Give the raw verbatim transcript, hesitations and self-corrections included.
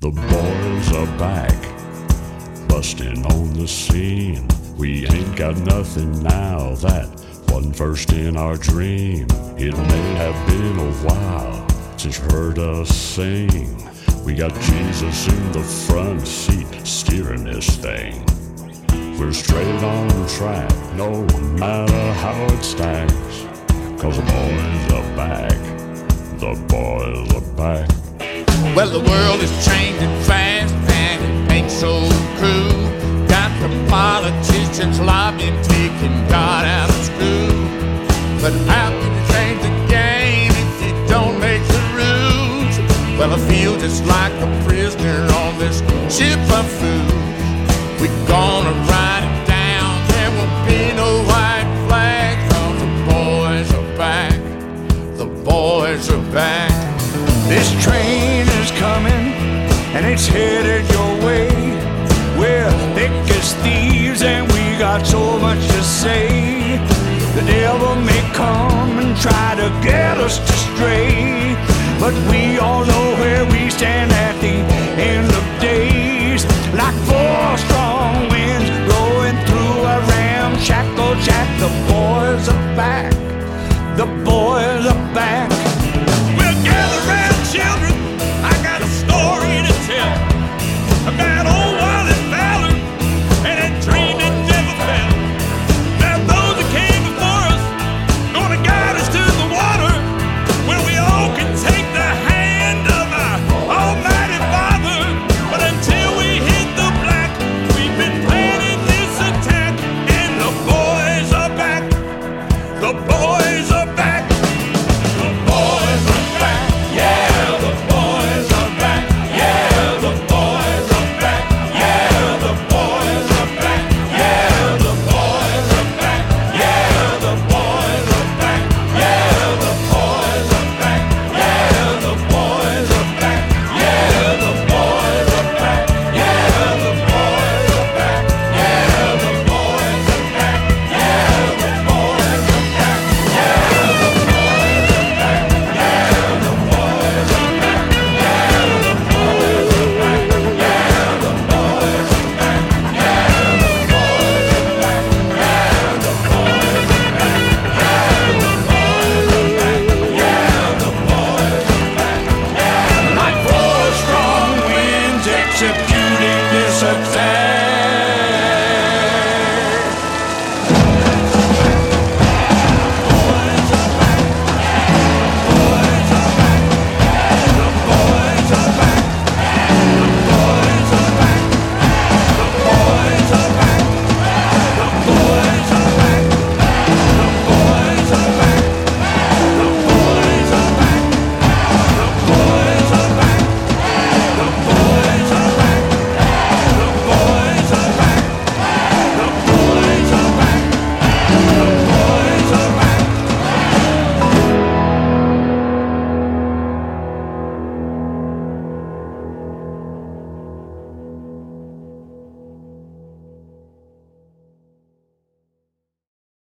The boys are back, busting on the scene. We ain't got nothing now that wasn't first in our dream. It may have been a while since you heard us sing. We got Jesus in the front seat, steering this thing. We're straight on track, no matter how it stacks. Cause the boys are back, the boys are back. Well, the world is changing fast and it ain't so cool. Got the politicians lobbying, taking God out of school. But how can you change the game if you don't make the rules? Well, I feel just like a prisoner on this ship of food. We're gonna ride it down, there won't be no white flag. Cause the boys are back, the boys are back. This train is coming and it's headed your way. We're thick as thieves and we got so much to say. The devil may come and try to get us to stray, but we all know